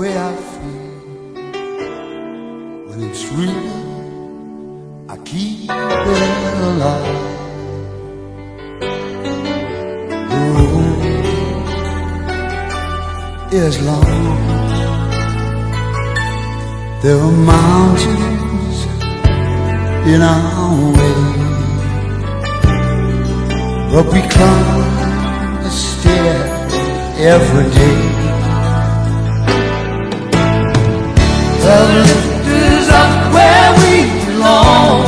way I feel when it's real. I keep it alive. The road is long. There are mountains in our way, but we climb a stair every day. The lift is up where we belong,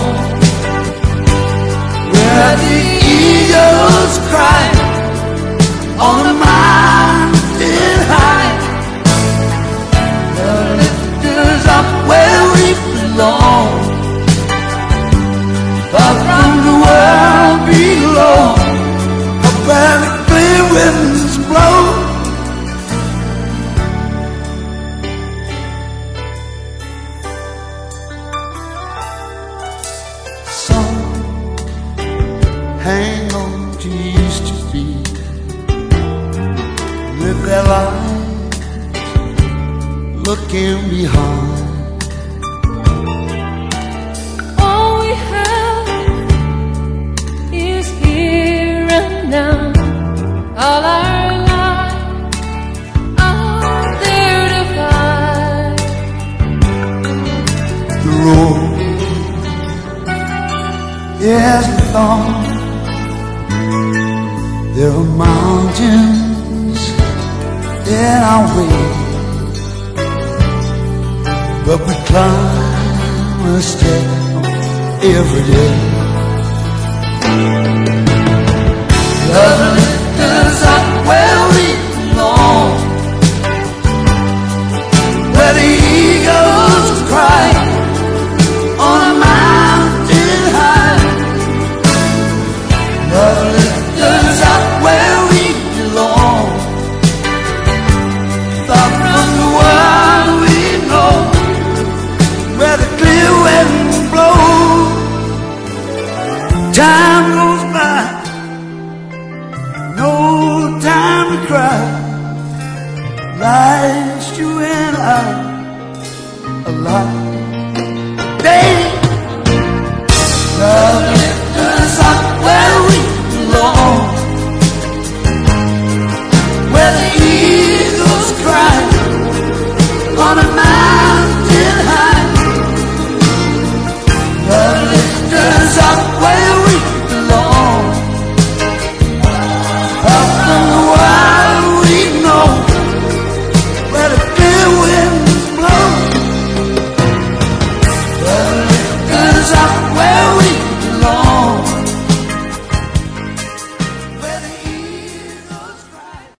where the eagles cry on the mountain high. The lift is up where we belong, far from the world below, up where the clear winds blow. Hang on to used to be, live their lives looking behind. All we have is here and now. All our lives are there to find. The road is long. There are mountains in our way, but we climb a step every day. The lift is up where we belong, where the eagles cry on a mountain high. The lift is up where we belong, far from the world we know, where the clear winds blow. Time goes by, no time to cry. Life's you and I alive.